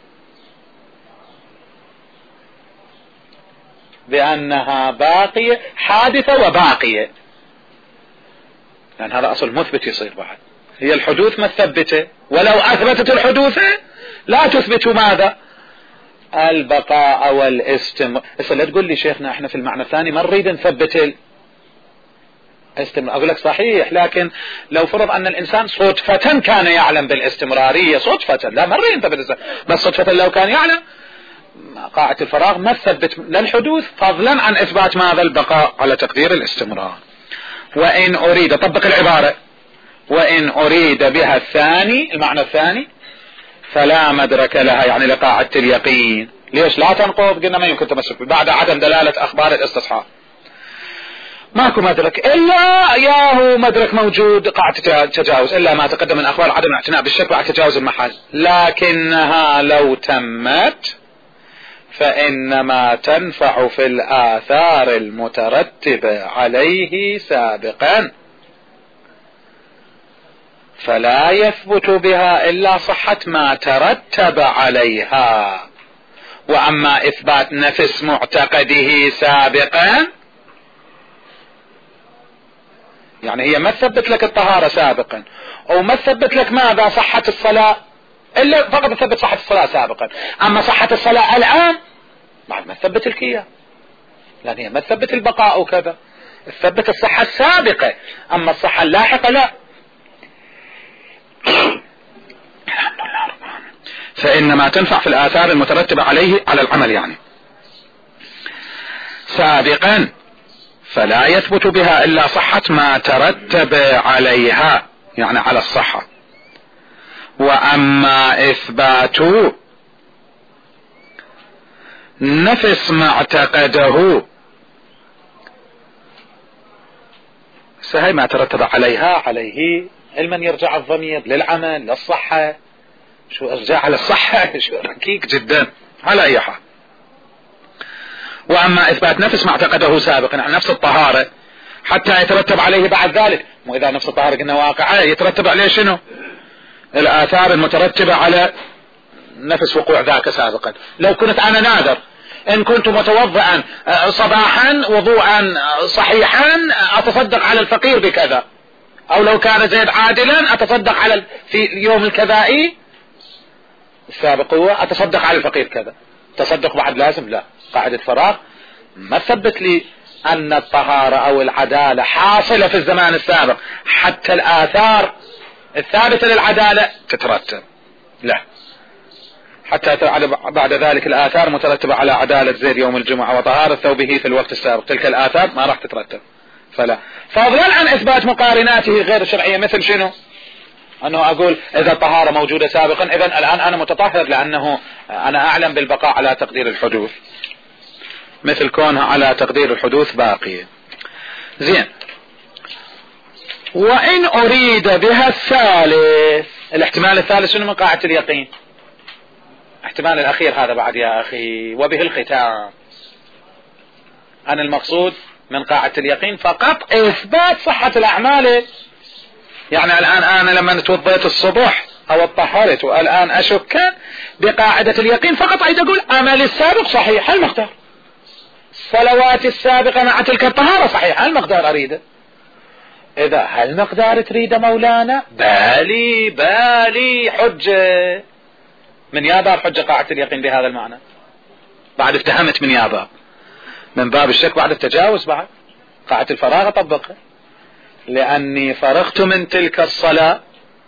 بأنها باقية، حادثة وباقية، لأن هذا أصل مثبت يصير بعد. هي الحدوث ما تثبته، ولو أثبتت الحدوث لا تثبت ماذا؟ البقاء والاستمرار. إذا لا تقول لي شيخنا احنا في المعنى الثاني ما نريد نثبت الاستمرار، أقول لك صحيح، لكن لو فرض أن الإنسان صدفة كان يعلم بالاستمرارية، صدفة، لا ما نريد نثبت، بس صدفة لو كان يعلم، قاعدة الفراغ ما تثبت للحدوث، فضلا عن إثبات ماذا؟ البقاء على تقدير الاستمرار. وإن أريد طبق العبارة، وإن أريد بها الثاني، المعنى الثاني، فلا مدرك لها، يعني لقاعدة اليقين. ليش لا تنقض؟ قلنا ما يمكن تمسك بعد عدم دلالة أخبار الاستصحاب، ماكو مدرك إلا ياهو مدرك موجود قاعدة تجاوز، إلا ما تقدم من أخبار عدم الاعتناء بالشك بعد تجاوز المحل. لكنها لو تمت فإنما تنفع في الآثار المترتبة عليه سابقا، فلا يثبت بها إلا صحة ما ترتب عليها. وأما إثبات نفس معتقده سابقا، يعني هي ما تثبت لك الطهارة سابقا، أو ما تثبت لك ماذا؟ صحة الصلاة، إلا فقط تثبت صحة الصلاة سابقا. أما صحة الصلاة الآن بعد ما تثبت الكية، لأن هي ما تثبت البقاء وكذا، تثبت الصحة السابقة، أما الصحة اللاحقة لا. فإنما تنفع في الآثار المترتبة عليه على العمل يعني سابقا، فلا يثبت بها إلا صحة ما ترتب عليها، يعني على الصحة. وأما إثبات نفس ما اعتقده، سهي ما ترتب عليها عليه علما يرجع الضمير للعمل للصحة. شو ارجع على الصحة؟ شو ركيك جدا. على أي حال، وأما إثبات نفس ما اعتقده سابقا عن نفس الطهارة حتى يترتب عليه بعد ذلك، مو إذا نفس الطهارة قلنا واقعة يترتب عليه شنو؟ الآثار المترتبة على نفس وقوع ذاك سابقا. لو كنت أنا ناذر إن كنت متوضئا صباحا وضوءا صحيحا أتصدق على الفقير بكذا، أو لو كان زيد عادلا أتصدق على في يوم الكذائي السابق هو أتصدق على الفقير كذا، تصدق بعد لازم؟ لا. قاعدة فراغ ما تثبت لي أن الطهارة أو العدالة حاصلة في الزمان السابق حتى الآثار الثابتة للعدالة تترتب، لا. حتى بعد ذلك الآثار مترتبة على عدالة زيد يوم الجمعة وطهارة ثوبه في الوقت السابق، تلك الآثار ما راح تترتب. فلا، فضلا عن إثبات مقارناته غير الشرعية، مثل شنو؟ أنه أقول إذا الطهارة موجودة سابقا إذن الآن أنا متطهر لأنه أنا أعلم بالبقاء على تقدير الحدوث، مثل كونها على تقدير الحدوث باقية. زين. وإن أريد بها الثالث، الاحتمال الثالث شنو من قاعدة اليقين؟ احتمال الأخير هذا بعد يا أخي. وبه الختام. أنا المقصود من قاعدة اليقين فقط إثبات صحة الأعمال. يعني الآن أنا لما توضيت الصبح أو اطهرت والآن أشك بقاعدة اليقين فقط أريد أقول عمل السابق صحيح المقدار، الصلوات السابقة مع تلك الطهارة صحيح المقدار أريده. إذا هالمقدار تريد مولانا بالي بالي حجة. من يا باب حجة قاعدة اليقين بهذا المعنى؟ بعد افتهمت من يا باب، من باب الشك بعد التجاوز، بعد قاعدة الفراغ أطبقها لأني فرغت من تلك الصلاة،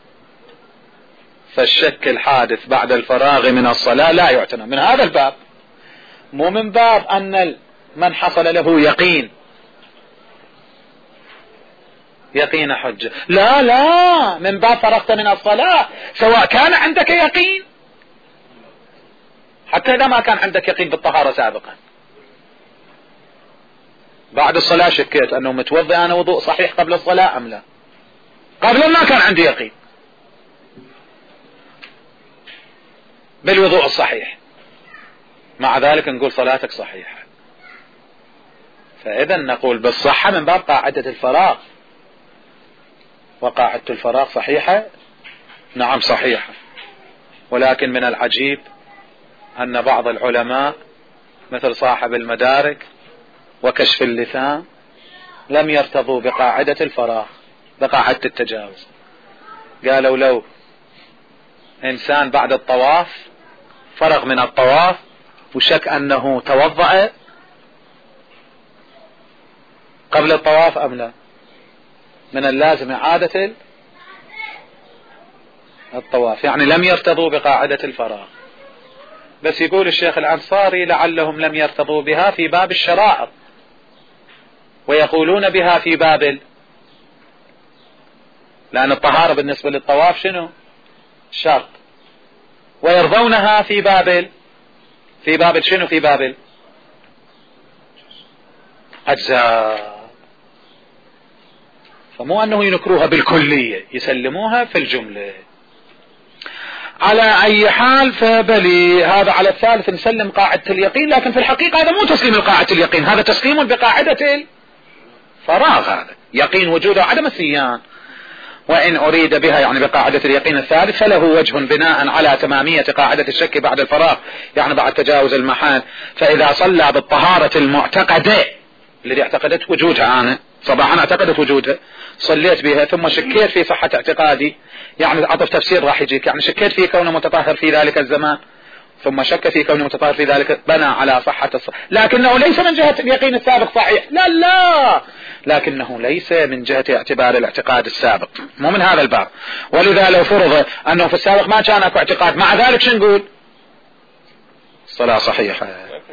فالشك الحادث بعد الفراغ من الصلاة لا يعتنى. من هذا الباب، مو من باب أن من حصل له يقين يقين حجة، لا لا، من باب فرغت من الصلاة سواء كان عندك يقين، حتى إذا ما كان عندك يقين بالطهارة سابقا، بعد الصلاة شكيت أنه متوضئ أنا وضوء صحيح قبل الصلاة أم لا، قبل ما كان عندي يقين بالوضوء الصحيح، مع ذلك نقول صلاتك صحيحة. فإذا نقول بالصحة من باب قاعدة الفراغ. وقاعدة الفراغ صحيحة؟ نعم صحيحة. ولكن من العجيب أن بعض العلماء مثل صاحب المدارك وكشف اللسان لم يرتضوا بقاعدة الفراغ، بقاعدة التجاوز. قالوا لو إنسان بعد الطواف فرغ من الطواف وشك أنه توضأ قبل الطواف أم لا، من اللازم إعادة الطواف. يعني لم يرتضوا بقاعدة الفراغ. بس يقول الشيخ الأنصاري لعلهم لم يرتضوا بها في باب الشرائط، ويقولون بها في باب، لأن الطهارة بالنسبة للطواف شنو؟ شرط. ويرضونها في باب، في باب شنو؟ في باب أجزاء. فمو أنه ينكروها بالكلية، يسلموها في الجملة. على أي حال فبلي هذا على الثالث نسلم قاعدة اليقين، لكن في الحقيقة هذا مو تسليم القاعدة اليقين، هذا تسليم بقاعدة الفراغ. هذا يقين وجود وعدم السيان. وإن أريد بها يعني بقاعدة اليقين الثالث فله وجه بناء على تمامية قاعدة الشك بعد الفراغ، يعني بعد تجاوز المحال. فإذا صلى بالطهارة المعتقدة الذي اعتقدت وجودها، أنا صباحا اعتقدت وجودها صليت بها ثم شكيت في صحة اعتقادي، يعني عطف تفسير راح يجيك، يعني شكيت في كونه متطهر في ذلك الزمان ثم شك في كونه متطهر في ذلك، بنى على صحة الصحة، لكنه ليس من جهة اليقين السابق صحيح، لا لا، لكنه ليس من جهة اعتبار الاعتقاد السابق، مو من هذا الباب. ولذا لو فرض أنه في السابق ما كان اكو اعتقاد، مع ذلك شو نقول؟ الصلاة صحيحة.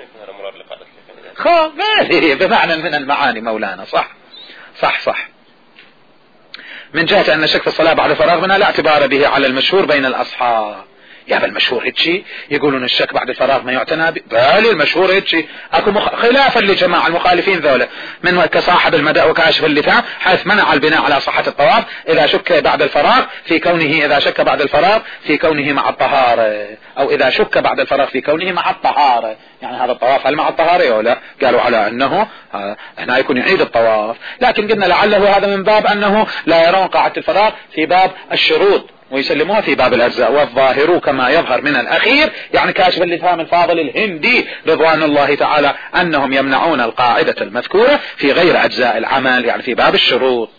خو بمعنى من المعاني مولانا، صح صح صح. من جهة أن شك في الصلاة بعد فراغ منها لا اعتبار به على المشهور بين الأصحاب. يا بالمشهور هيك يقولون الشك بعد الفراغ ما يعتنى به، بالي المشهور هيك اكو مخ... خلافا لجماعة المخالفين ذولا من كصاحب المدى وكاشف اللثام، حيث منع البناء على صحة الطواف إذا شك بعد الفراغ في كونه، إذا شك بعد الفراغ في كونه مع الطهارة، أو إذا شك بعد الفراغ في كونه مع الطهارة. يعني هذا الطواف هل مع الطهارة أو لا؟ قالوا على أنه هنا يكون يعيد الطواف، لكن قلنا لعله هذا من باب أنه لا يرون قاعدة الفراغ في باب الشروط ويسلموها في باب الأجزاء. والظاهر كما يظهر من الأخير، يعني كاشف اللثام الفاضل الهندي رضوان الله تعالى، أنهم يمنعون القاعدة المذكورة في غير أجزاء العمل، يعني في باب الشروط.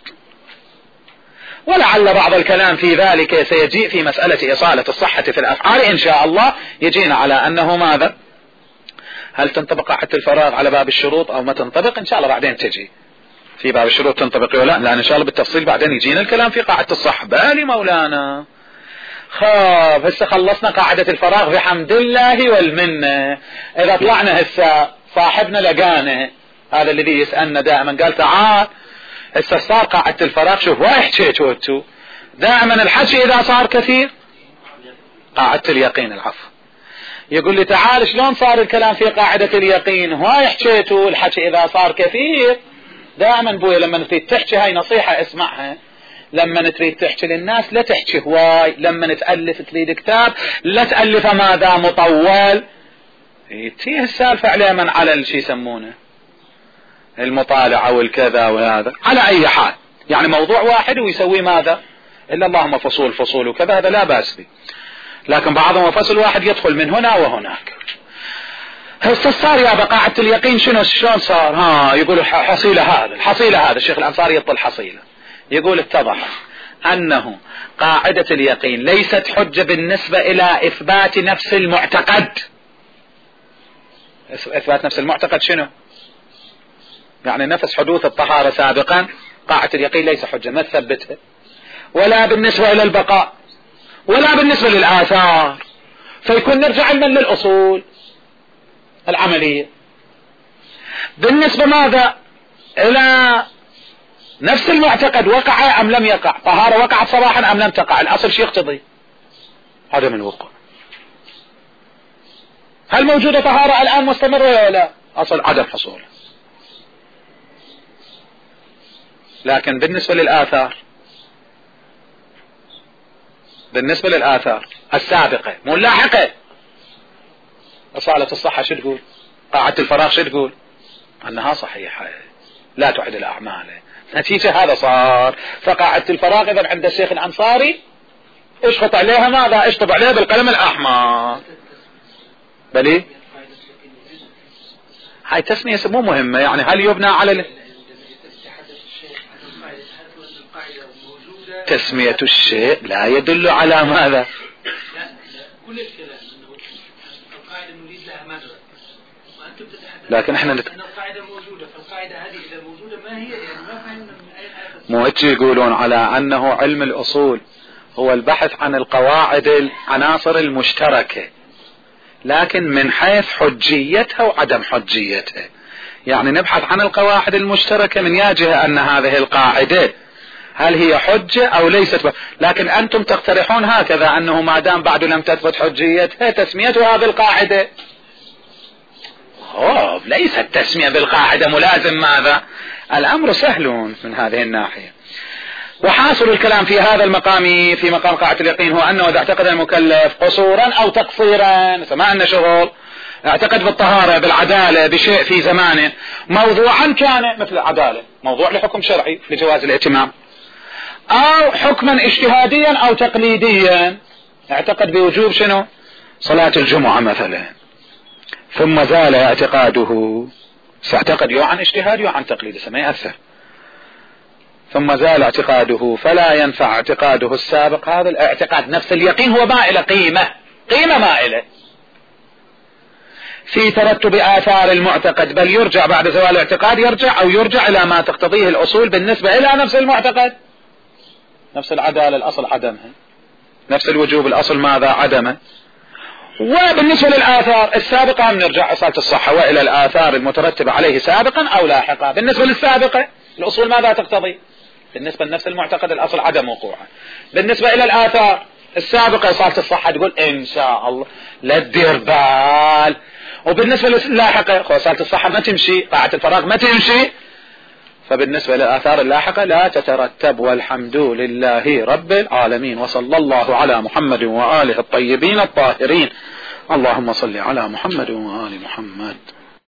ولعل بعض الكلام في ذلك سيجيء في مسألة إصالة الصحة في الأفعال إن شاء الله، يجينا على أنه ماذا، هل تنطبق قاعدة الفراغ على باب الشروط أو ما تنطبق، إن شاء الله بعدين تجي في باب الشروط تنطبق ولا لا، لأن إن شاء الله بالتفصيل بعدين يجينا الكلام في قاعدة الصح. بالي مولانا خاف هسه خلصنا قاعدة الفراغ بحمد الله والمنة. إذا طلعنا هسه صاحبنا لقانا هذا الذي يسألنا دائما، قال تعال هسه صار قاعدة الفراغ، شوف واي حكيتوا دائما الحكي إذا صار كثير قاعدة اليقين، العفو. يقول لي تعال شلون صار الكلام في قاعدة اليقين، هواي حكيتوا الحكي إذا صار كثير دائما بويا لما تريد تحكي، هاي نصيحة اسمعها، لما تريد تحكي للناس لا تحكي هواي، لما تألف تريد كتاب لا تألفه ماذا مطول، تيه السالفة على من على الشي يسمونه المطالعة والكذا وهذا، على اي حال يعني موضوع واحد ويسوي ماذا الا اللهم فصول فصول وكذا، هذا لا بأس به، لكن بعضهم فصل واحد يدخل من هنا وهناك. هسه صار يا بقاعة اليقين شنو شلون صار؟ ها يقول حصيلة هذا الحصيلة هذا الشيخ الأنصاري يطل حصيلة، يقول اتضح أنه قاعدة اليقين ليست حجة بالنسبة إلى إثبات نفس المعتقد. إثبات نفس المعتقد شنو؟ يعني نفس حدوث الطهارة سابقا قاعدة اليقين ليس حجة، ما تثبتها، ولا بالنسبة إلى البقاء ولا بالنسبة للآثار، فيكون نرجع من للأصول العملية. بالنسبة ماذا إلى نفس المعتقد وقع أم لم يقع، طهارة وقعت صباحا أم لم تقع، الأصل شيء يقتضي عدم الوقوع. هل موجودة طهارة الآن مستمرة ولا لا؟ أصل عدم حصول. لكن بالنسبة للآثار، بالنسبة للآثار السابقة مو اللاحقة، أصالة الصحة شو تقول؟ قاعدة الفراغ شو تقول؟ أنها صحيحة لا تعد الأعمال. نتيجة هذا صار، فقاعدة الفراغ إذا عند الشيخ الأنصاري اشخط عليها ماذا؟ اشطب عليها بالقلم الأحمر. بلي هاي تسمية مو مهمة، يعني هل يبنى على ال... تسمية الشيء لا يدل على ماذا؟ كل الكلام انه القاعده نريد لها مدرك، وانتم تتحدثون لكن احنا نت... ان القاعده موجوده، فالقاعده هذه اذا موجوده ما هي يعني ما فهمنا من اي حاجه. مو هيك يقولون على انه علم الاصول هو البحث عن القواعد العناصر المشتركه، لكن من حيث حجيتها وعدم حجيتها، يعني نبحث عن القواعد المشتركه من يا جهه ان هذه القاعده هل هي حجة أو ليست ب... لكن أنتم تقترحون هكذا أنه ما دام بعد لم تثبت حجيتها تسميتها بالقاعدة. أوه ليست تسمية بالقاعدة ملازم ماذا؟ الأمر سهل من هذه الناحية. وحاصل الكلام في هذا المقام في مقام قاعدة اليقين هو أنه إذا اعتقد المكلف قصورا أو تقصيرا، ما أنه شغل اعتقد بالطهارة بالعدالة بشيء في زمانه موضوعا كان مثل العدالة موضوع لحكم شرعي لجواز الائتمام، او حكما اجتهاديا او تقليديا اعتقد بوجوب شنو صلاة الجمعة مثلا، ثم زال اعتقاده، ساعتقد يو عن اجتهاد يو عن تقليد ما يأثر، ثم زال اعتقاده فلا ينفع اعتقاده السابق. هذا الاعتقاد نفس اليقين هو مائلة قيمة قيمة مائلة في ترتب آثار المعتقد، بل يرجع بعد زوال الاعتقاد يرجع او يرجع الى ما تقتضيه الاصول بالنسبة الى نفس المعتقد. نفس العدالة الأصل عدمها، نفس الوجوب الأصل ماذا؟ عدمه. وبالنسبة للآثار السابقة نرجع أصالة الصحة وإلى الآثار المترتبة عليه سابقا أو لاحقا. بالنسبة للسابقة الأصول ماذا تقتضي؟ بالنسبة لنفس المعتقد الأصل عدم وقوعه. بالنسبة إلى الآثار السابقة أصالة الصحة تقول إن شاء الله لا تدير بال. وبالنسبة لللاحقة أصالة الصحة ما تمشي، قاعدة الفراغ ما تمشي، فبالنسبة للآثار اللاحقة لا تترتب. والحمد لله رب العالمين، وصلى الله على محمد وآله الطيبين الطاهرين. اللهم صل على محمد وآل محمد.